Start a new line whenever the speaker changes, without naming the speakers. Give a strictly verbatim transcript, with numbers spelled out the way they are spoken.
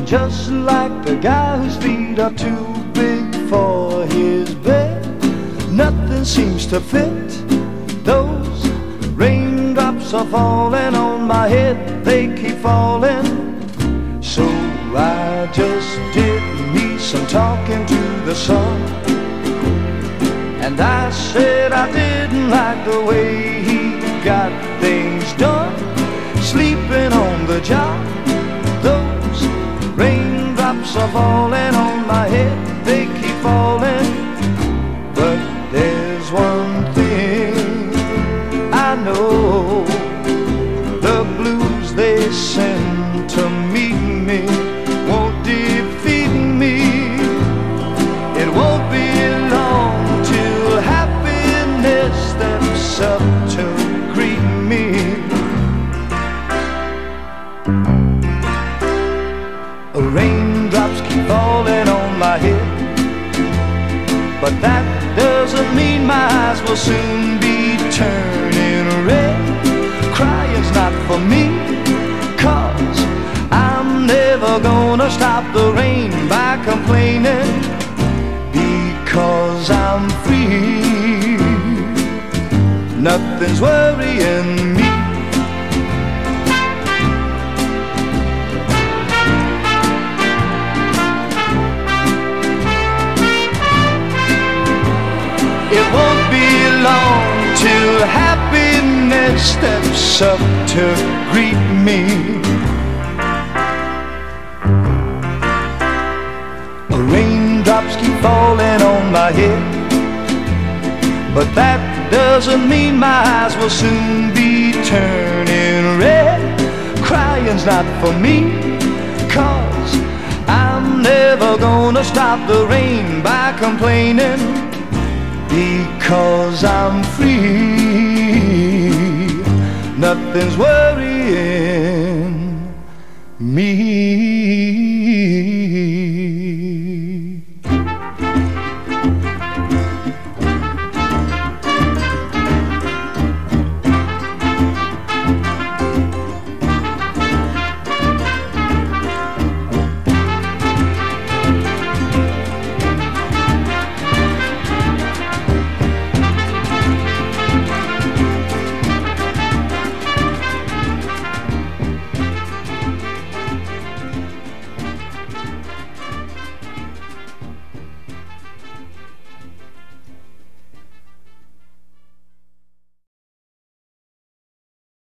just like the guy whose feet are too big for his bed. Nothing seems to fit. Those raindrops are falling on my head, they keep falling. So I just did me some talking to the sun, and I said I didn't like the way he got things done, sleeping on the job. Those raindrops are falling on my head, they keep falling. But there's one thing I know, the blues they send to meet me won't defeat me. It won't be long till happiness steps up to greet me. Raindrops keep falling on my head, but that doesn't mean my eyes will soon be turning red. Crying's not for me, 'cause I'm never gonna stop the rain by complaining, because I'm free. Nothing's worrying me. It won't be long till happiness steps up to greet me. Raindrops keep falling on my head, but that doesn't mean my eyes will soon be turning red. Crying's not for me, 'cause I'm never gonna stop the rain by complaining, because I'm free. Nothing's worth